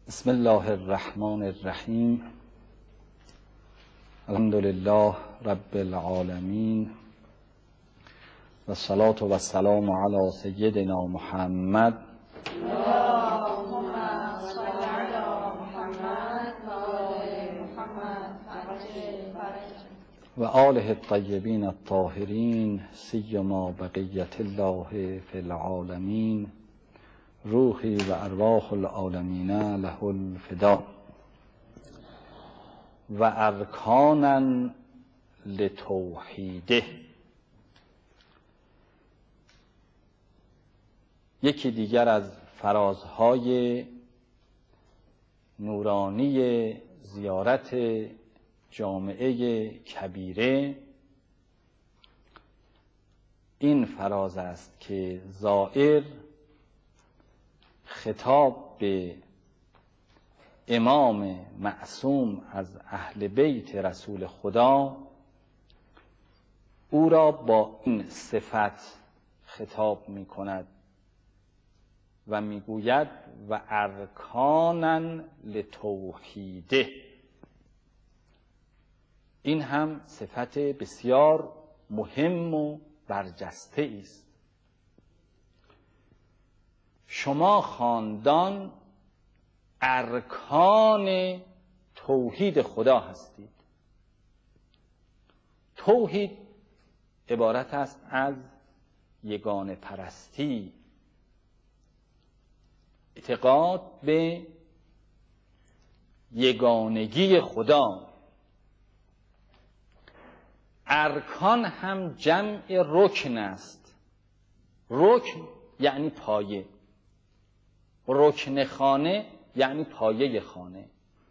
بسم الله الرحمن الرحیم. الحمد لله رب العالمین و الصلاة و السلام علی سیدنا محمد و آله الطیبین الطاهرین سیما بقیت الله فی العالمین روحی و ارواح العالمین له الفدا و ارکانا لتوحیده. یکی دیگر از فرازهای نورانی زیارت جامعه کبیره این فراز است که زائر خطاب به امام معصوم از اهل بیت رسول خدا او را با این صفت خطاب می کند و می گوید و ارکانا لتوحیده. این هم صفت بسیار مهم و برجسته است. شما خاندان ارکان توحید خدا هستید. توحید عبارت است از یگانه پرستی، اعتقاد به یگانگی خدا. ارکان هم جمع رکن است. رکن یعنی پایه، رکن خانه یعنی پایه خانه.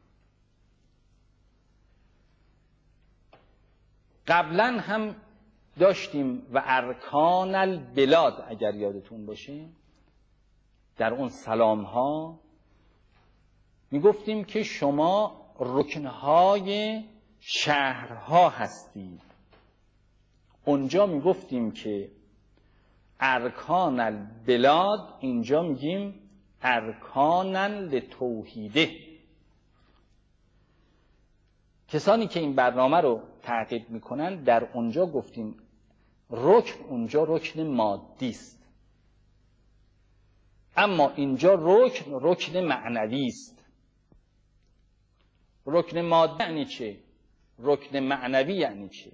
قبلا هم داشتیم و ارکان البلاد، اگر یادتون باشه در اون سلام ها می گفتیم که شما رکنهای شهرها هستید. اونجا می گفتیم که ارکان البلاد، اینجا میگیم ارکانا لتوحیده. کسانی که این برنامه رو تعقیب میکنن در اونجا گفتیم رکن اونجا رکن مادی است، اما اینجا رکن معنوی است. رکن مادی یعنی چه؟ رکن معنوی یعنی چه؟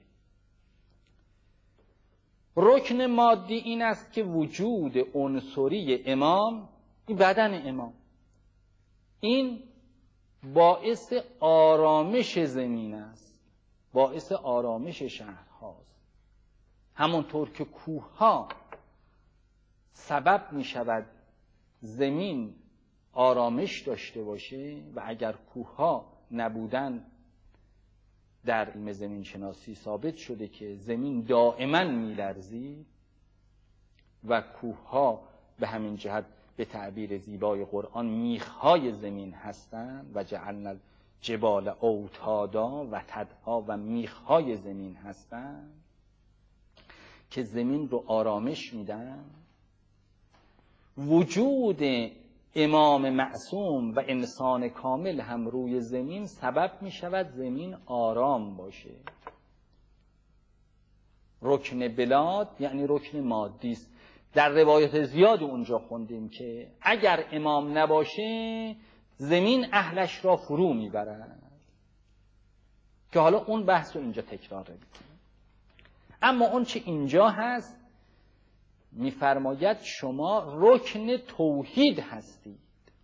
رکن مادی این است که وجود عنصری امام، این بدن امام، این باعث آرامش زمین است، باعث آرامش شهرهاست. همونطور که کوهها سبب می شود زمین آرامش داشته باشه و اگر کوهها نبودن، در علم زمین شناسی ثابت شده که زمین دائما میلرزید و کوهها به همین جهت به تعبیر زیبای قرآن میخهای زمین هستند و جعلنا الجبال اوتادا و تدها، و میخهای زمین هستند که زمین رو آرامش میدن. وجود امام معصوم و انسان کامل هم روی زمین سبب می شود زمین آرام باشه. رکن بلاد یعنی رکن مادی است. در روایت زیاد اونجا خوندیم که اگر امام نباشه زمین اهلش را فرو میبرد، که حالا اون بحث رو اینجا تکرار میکنیم. اما اون چه اینجا هست میفرماید شما رکن توحید هستید.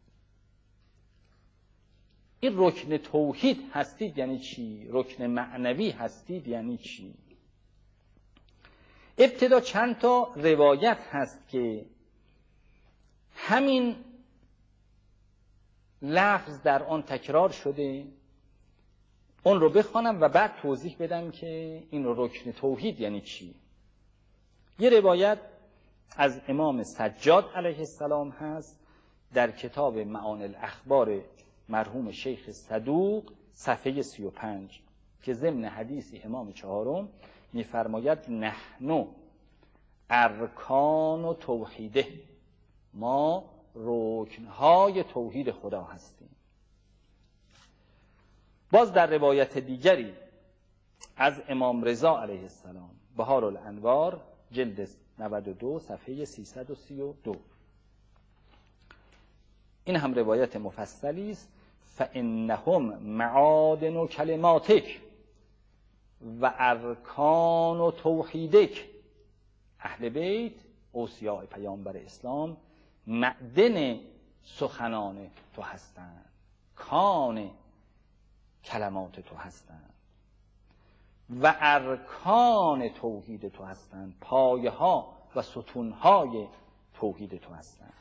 این رکن توحید هستید یعنی چی؟ رکن معنوی هستید یعنی چی؟ ابتدا چند تا روایت هست که همین لفظ در آن تکرار شده، اون رو بخوانم و بعد توضیح بدم که این رکن توحید یعنی چی. یه روایت از امام سجاد علیه السلام هست در کتاب معانی الاخبار مرحوم شیخ صدوق صفحه 35 که ضمن حدیث امام چهارم میفرماید نحن ارکان و توحیده، ما رکنهای توحید خدا هستیم. باز در روایت دیگری از امام رضا علیه السلام، بهارالانوار جلد 92 صفحه 332، این هم روایت مفصلی است. فانهم معادن کلماتک و ارکان توحیدک. اهل بیت، اوصیاء پیامبر اسلام، معدن سخنان تو هستند، کان کلمات تو هستند و ارکان توحید تو هستند، پایه ها و ستون های توحید تو هستند.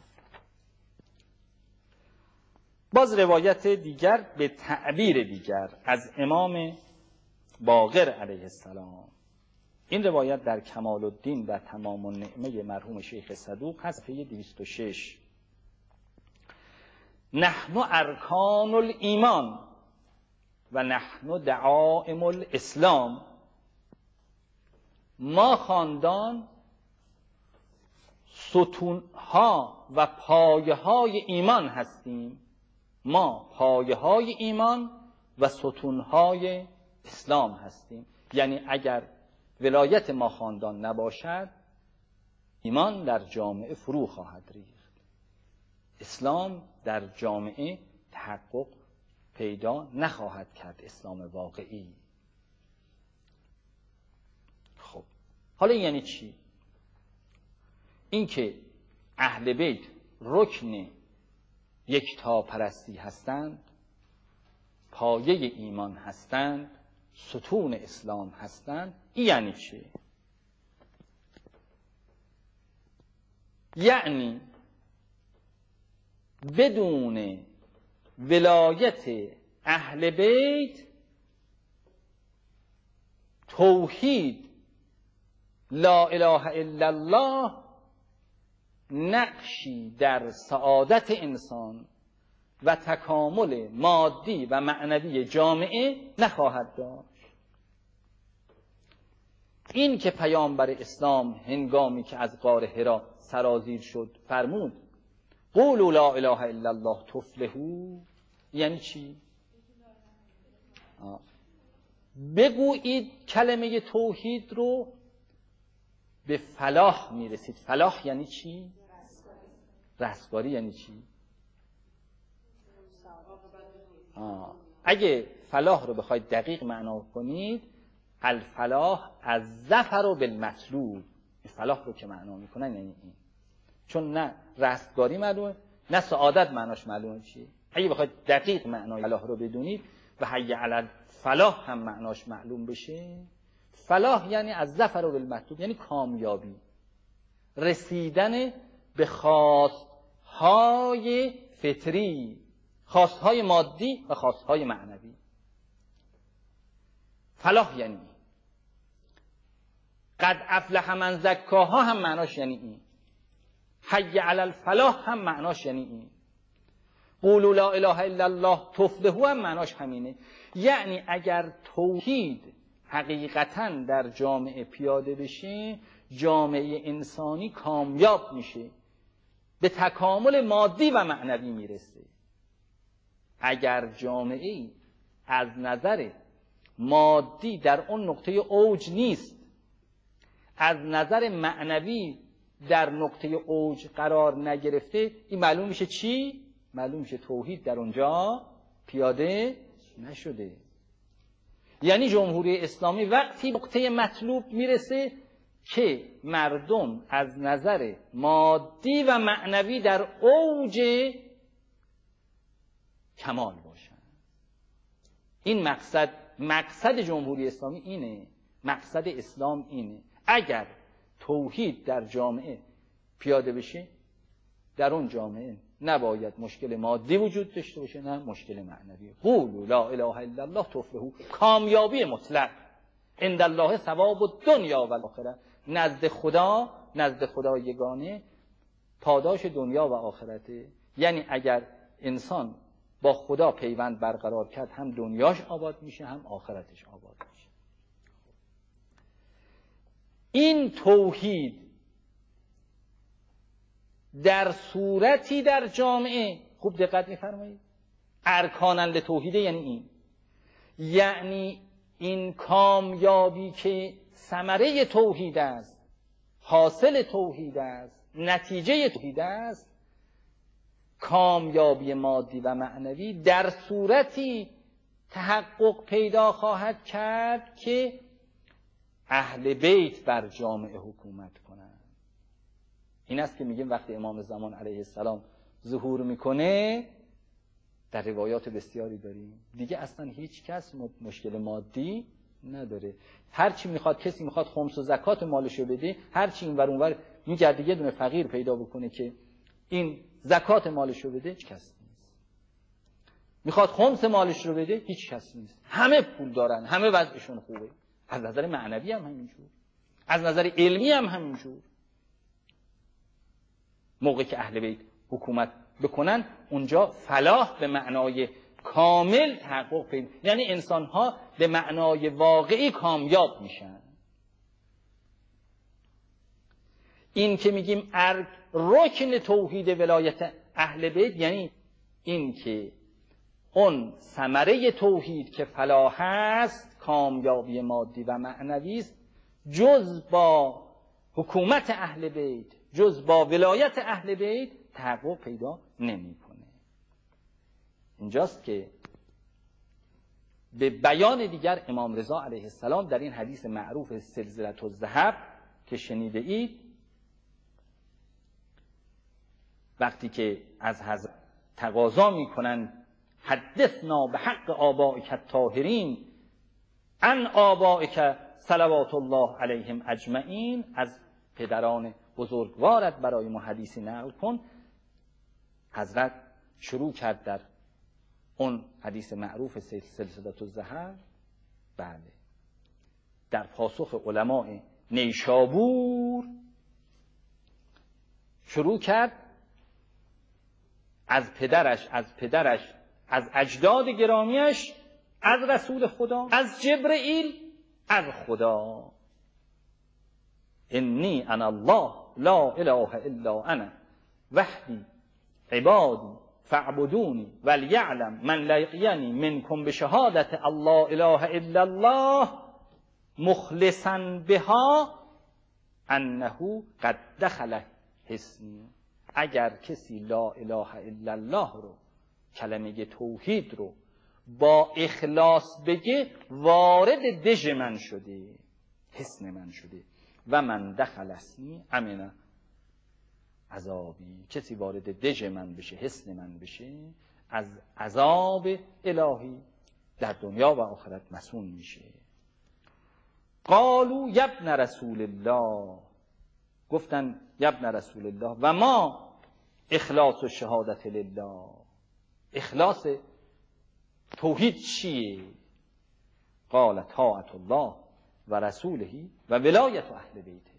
باز روایت دیگر به تعبیر دیگر از امام باقر علیه السلام، این روایت در کمال الدین و تمام النعمه مرحوم شیخ صدوق هست، صفحه 206. نحن ارکان الایمان و نحن دعائم الاسلام. ما خاندان ستونها و پایه های ایمان هستیم، ما پایه های ایمان و ستونهای اسلام هستیم. یعنی اگر ولایت ما خاندان نباشد، ایمان در جامعه فرو خواهد ریخت، اسلام در جامعه تحقق پیدا نخواهد کرد، اسلام واقعی. خب حالا یعنی چی؟ این که اهل بیت رکن یکتاپرستی هستند، پایه ایمان هستند، ستون اسلام هستند، این یعنی چی؟ یعنی بدون ولایت اهل بیت توحید لا اله الا الله نقشی در سعادت انسان و تکامل مادی و معنوی جامعه نخواهد داشت. این که پیامبر اسلام هنگامی که از غار حرا سرازیر شد فرمود قولوا لا اله الا الله تفلحوا، یعنی چی؟ بگویید کلمه توحید رو به فلاح میرسید. فلاح یعنی چی؟ رستگاری یعنی چی؟ اگه فلاح رو بخواید دقیق معنا کنید، الفلاح از ظفر بالمطلوب، فلاح رو که معنا میکنن یعنی این. چون نه رستگاری معلومه نه سعادت معناش معلومه چیه. اگه بخواید دقیق معنای فلاح رو بدونید و حی علی الفلاح هم معناش معلوم بشه، فلاح یعنی از ظفر بالمطلوب، یعنی کامیابی، رسیدن به خواستهای فطری، خواستهای مادی و خواستهای معنوی. فلاح یعنی قد افلح من زکاها هم معناش یعنی این، حی علی الفلاح هم معناش یعنی این، قولوا لا اله الا الله تفلحوا هم معناش همینه. یعنی اگر توحید حقیقتاً در جامعه پیاده بشه، جامعه انسانی کامیاب میشه، به تکامل مادی و معنوی میرسه. اگر جامعه از نظر مادی در اون نقطه اوج نیست، از نظر معنوی در نقطه اوج قرار نگرفته، این معلوم میشه چی؟ معلوم میشه توحید در اونجا پیاده نشده. یعنی جمهوری اسلامی وقتی نقطه مطلوب میرسه که مردم از نظر مادی و معنوی در اوج کمال باشن. این مقصد جمهوری اسلامی اینه، مقصد اسلام اینه. اگر توحید در جامعه پیاده بشه، در اون جامعه نباید مشکل مادی وجود داشته باشه نه مشکل معنوی. قولوا لا اله الا الله تفلحوا، کامیابی مطلق. عند الله ثواب الدنیا و الاخره، نزد خدا یگانه پاداش دنیا و آخرته. یعنی اگر انسان با خدا پیوند برقرار کرد، هم دنیاش آباد میشه هم آخرتش آباد میشه. این توحید در صورتی در جامعه، خوب دقت می‌فرمایید، ارکان لتوحید یعنی این، یعنی این کامیابی که ثمره توحید است، حاصل توحید است، نتیجه توحید است، کامیابی مادی و معنوی در صورتی تحقق پیدا خواهد کرد که اهل بیت بر جامعه حکومت کنند. این است که میگیم وقتی امام زمان علیه السلام ظهور میکنه، در روایات بسیاری داریم دیگه اصلا هیچ کس مشکل مادی نداره. هرچی میخواد، کسی میخواد خمس و زکات مالشو بده، هرچی این ور اون ور میگرده یه دونه فقیر پیدا بکنه که این زکات مالشو بده، هیچ کس نیست. میخواد خمس مالش رو بده، هیچ کس نیست. همه پول دارن، همه وضعشون خوبه. از نظر معنوی هم همینجور، از نظر علمی هم همینجور. موقعی که اهل بیت حکومت بکنن، اونجا فلاح به معنای کامل تحقق پیدا، یعنی انسان‌ها به معنای واقعی کامیاب میشن. این که میگیم رکن توحید ولایت اهل بیت، یعنی این که اون ثمره توحید که فلاح است، کامیابی مادی و معنوی است، جز با حکومت اهل بیت، جز با ولایت اهل بیت تحقق پیدا نمیکنه. اینجاست که به بیان دیگر امام رضا علیه السلام در این حدیث معروف سلسله الذهب که شنیده اید، وقتی که از حضرت تقاضا میکنن حدثنا به حق آبائک الطاهرین عن آبائک صلوات الله علیهم اجمعین، از پدران بزرگوارت برای ما حدیثی نقل کن، حضرت شروع کرد در اون حدیث معروف سلسله الذهب. بله، در پاسخ علماء نیشابور شروع کرد از پدرش از اجداد گرامیش، از رسول خدا، از جبرئیل، از خدا. انی انا الله لا اله الا انا وحدی عبادی فاعبدونی ولیعلم من لقینی منکم بشهادت الله اله الا الله مخلصا بها انه قد دخل حسنی. اگر کسی لا اله الا الله رو، کلمه توحید رو با اخلاص بگه، وارد دژ من شده، حصن من شده. و من دخل حصنی امن عذابی، کسی وارد دژ من بشه، حصن من بشه، از عذاب الهی در دنیا و آخرت مصون میشه. قالوا یا ابن رسول الله، گفتن یا ابن رسول الله و ما اخلاص و شهادت لله، اخلاص توحید چیه؟ قال طاعت الله و رسوله و ولایت اهل بیته.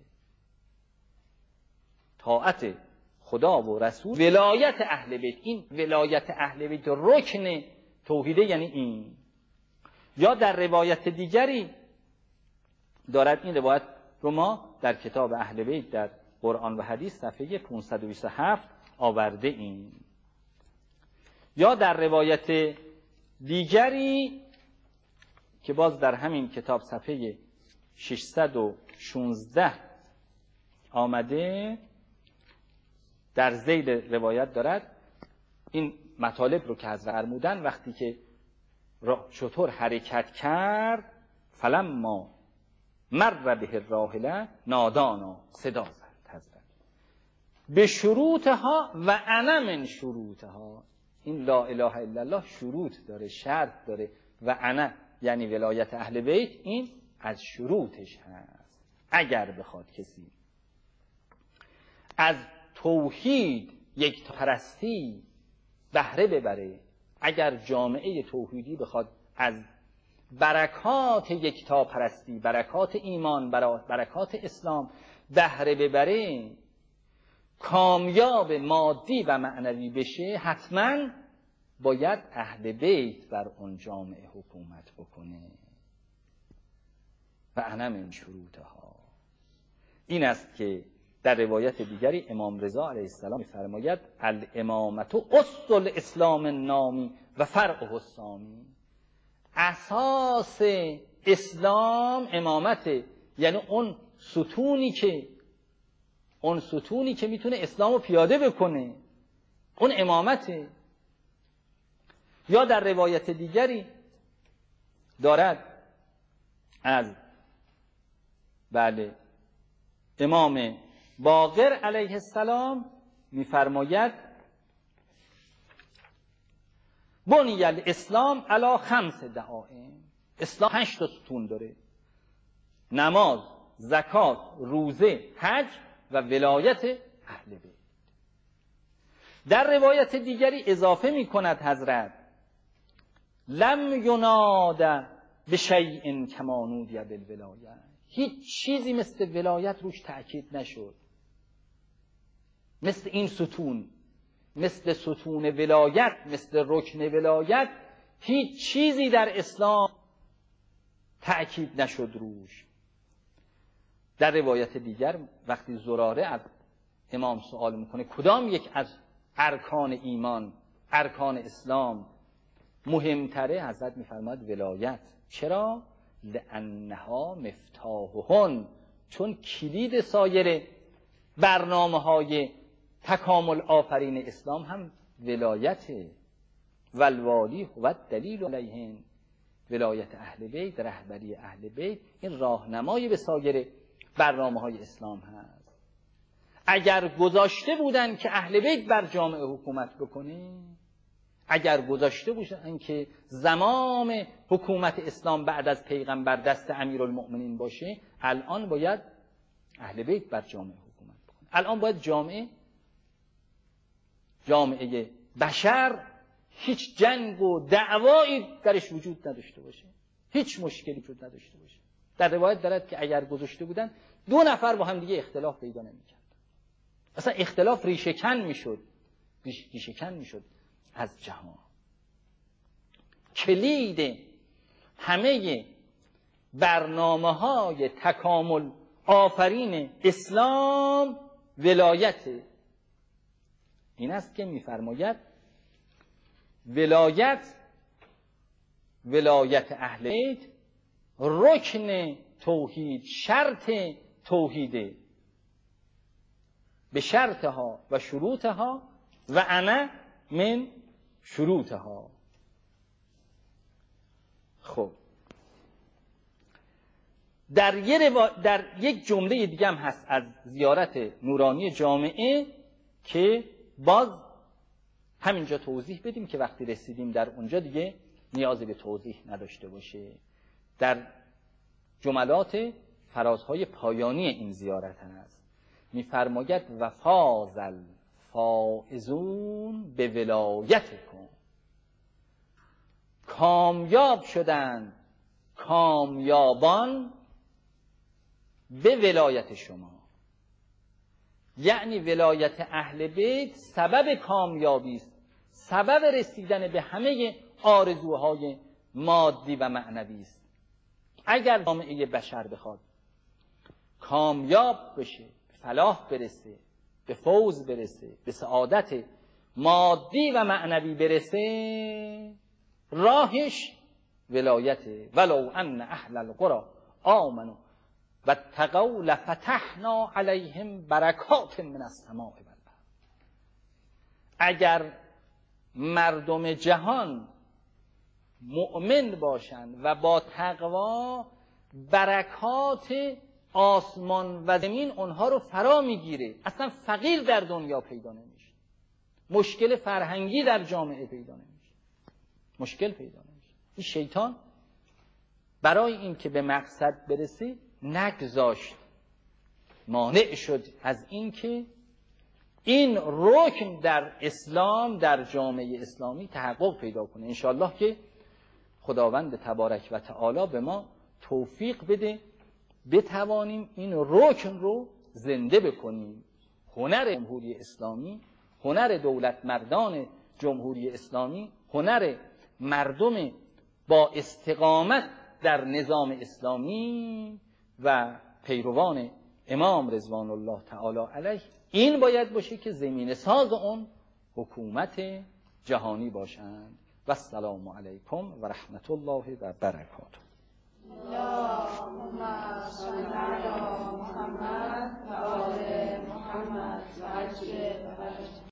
طاعت خدا و رسول، ولایت اهل بیت. این ولایت اهل بیت رکن توحیده، یعنی این. یا در روایت دیگری دارد، این روایت رو ما در کتاب اهل بیت در قرآن و حدیث صفحه 527 آورده ایم. یا در روایت دیگری که باز در همین کتاب صفحه 616 آمده، در ذیل روایت دارد این مطالب رو که از فرمودن، وقتی که شتر حرکت کرد، فلما مر به الراحله نادانا، صدا زد حضرت به شروطها و انا من شروطها. این لا اله الا الله شروط داره، شرط داره، و انا یعنی ولایت اهل بیت، این از شروطش هست. اگر بخواد کسی از توحید یک پرستی بهره ببره، اگر جامعه توحیدی بخواد از برکات یکتا پرستی، برکات ایمان، برکات اسلام بهره ببره، کامیاب مادی و معنوی بشه، حتما باید اهل بیت بر اون جامعه حکومت بکنه. و انا من شروطها. این است که در روایت دیگری امام رضا علیه السلام می‌فرماید الامامة اصل الاسلام النامی و فرعه السامی. اساس اسلام امامته، یعنی اون ستونی که میتونه اسلام رو پیاده بکنه، اون امامته. یا در روایت دیگری دارد از امام باقر علیه السلام میفرماید بنی الاسلام علی 5 دعائم. اسلام 5 تا ستون داره: نماز، زکات، روزه، حج و ولایت اهل بیت. در روایت دیگری اضافه می کند حضرت لم یناد بشیء کما نودی بالولایه. هیچ چیزی مثل ولایت روش تأکید نشد، مثل این ستون، مثل ستون ولایت، مثل رکن ولایت، هیچ چیزی در اسلام تأکید نشد روش. در روایت دیگر وقتی زراره از امام سوال میکنه کدام یک از ارکان ایمان، ارکان اسلام مهمتره، حضرت میفرماید ولایت. چرا؟ لانها مفتاحهن، چون کلید سایر برنامه‌های تکامل آفرین اسلام هم ولایته. والوالی هو الدلیل علیهن. ولایت اهل بیت، رهبری اهل بیت، این راهنمای به سایر برنامه‌های اسلام هست. اگر گذاشته بودن که اهل بیت بر جامعه حکومت بکنه، اگر گذاشته بودن که زمام حکومت اسلام بعد از پیغمبر دست امیرالمؤمنین باشه، الان باید اهل بیت بر جامعه حکومت بکنه. الان باید جامعه بشر هیچ جنگ و دعوایی درش وجود نداشته باشه، هیچ مشکلی وجود نداشته باشه. در روایت دارد که اگر گذاشته بودن 2 نفر با هم دیگه اختلاف پیدا نمی‌کرد، اصلا اختلاف ریشه کن میشد از جهان. کلید همه برنامه‌های تکامل آفرین اسلام ولایت. این است که می‌فرماید ولایت اهل بیت رکن توحید، شرط توحیده، به شرطها و شروطها و انا من شروطها. خب در یک جمله دیگه هم هست از زیارت نورانی جامعه که باز همینجا توضیح بدیم که وقتی رسیدیم در اونجا دیگه نیازی به توضیح نداشته باشه. در جملات فرازهای پایانی این زیارت هست، میفرماید و فاز الفائزون به ولایتکم، کامیاب شدند کامیابان به ولایت شما. یعنی ولایت اهل بیت سبب کامیابی است، سبب رسیدن به همه آرزوهای مادی و معنوی است. اگر جامعه بشر بخواد کامیاب بشه، به فلاح برسه، به فوز برسه، به سعادت مادی و معنوی برسه، راهش ولایته. ولو ان اهل القرى آمنوا واتقوا لفتحنا علیهم برکات من السماء والارض. اگر مردم جهان مؤمن باشند و با تقوا، برکات آسمان و زمین اونها رو فرا میگیره. اصلا فقیر در دنیا پیدا نمیشه، مشکل فرهنگی در جامعه پیدا نمیشه، مشکل پیدا نمیشه. این شیطان برای این که به مقصد برسه نگذاشت، مانع شد از این که این رکن در اسلام، در جامعه اسلامی تحقق پیدا کنه. انشاءالله که خداوند تبارک و تعالی به ما توفیق بده بتوانیم این رکن رو زنده بکنیم. هنر جمهوری اسلامی، هنر دولت مردان جمهوری اسلامی، هنر مردم با استقامت در نظام اسلامی و پیروان امام رضوان الله تعالی علیه، این باید باشه که زمینه ساز اون حکومت جهانی باشند. و السلام علیکم و رحمت الله و برکاته. اللهم صل علی محمد و آل محمد و عجل